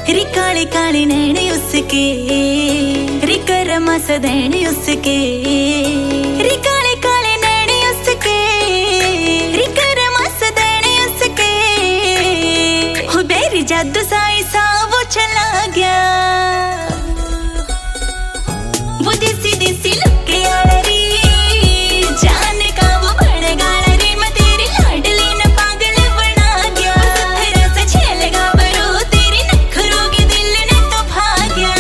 री काली काली नैनी उसके, री कर्मा सदैनी उसके, री काली काली नैनी उसके, री कर्मा सदैनी उसके। हो बेरी जादू साई सा वो चला गया, वो देसी देसी लुके आला री, जान का वो बड़ गाला री, मैं तेरी लाडली न पागल बना गया। तेरा से छेलेगा बरू तेरी नखरों के दिल ने तो भाग्या।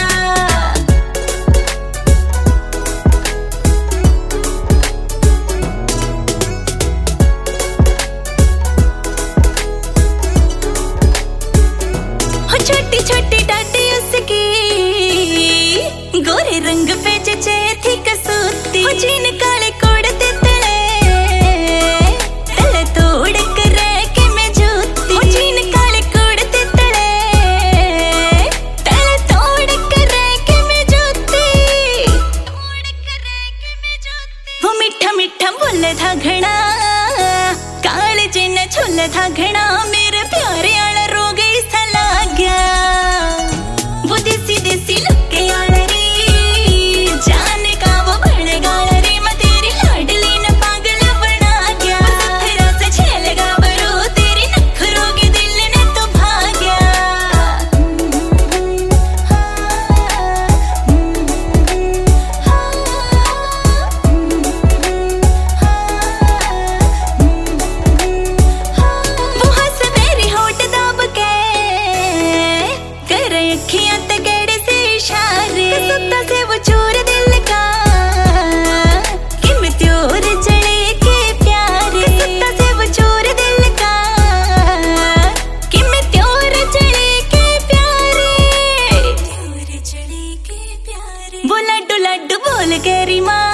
हो छोटी छोटी डाटी उसकी, गोरे रंग पे जचे थी कसूती, हो जीन काले कोड़ते तले, तले तोड़ कर रह के मैं जूती, हो जीन काले कोड़ते तले, तले तोड़ कर रह के मैं जूती, वो मीठा मीठा बोले था घना, काले जिन झूले था घना, मेरे प्यारे आला रो गई सला गया। वो देसी देसी लुके आला री, जान का वो बड़ गाला री, मैं तेरी लाडली न पागल बना गया। तेरा से छेलेगा बरू तेरी नखरों के दिल ने तो भाग्या। वो हंस मेरी होठ दाब के, करे अखियां ते गेड़े से इशारे, सुत्ता से वो चोर दिल का, कि मैं त्योर जड़े के प्यारे, सुत्ता से वो चोर दिल का, कि मैं त्योर जड़े के प्यारे, त्योर जड़े के प्यारे। वो लड्डू लड्डू बोल के री माँ,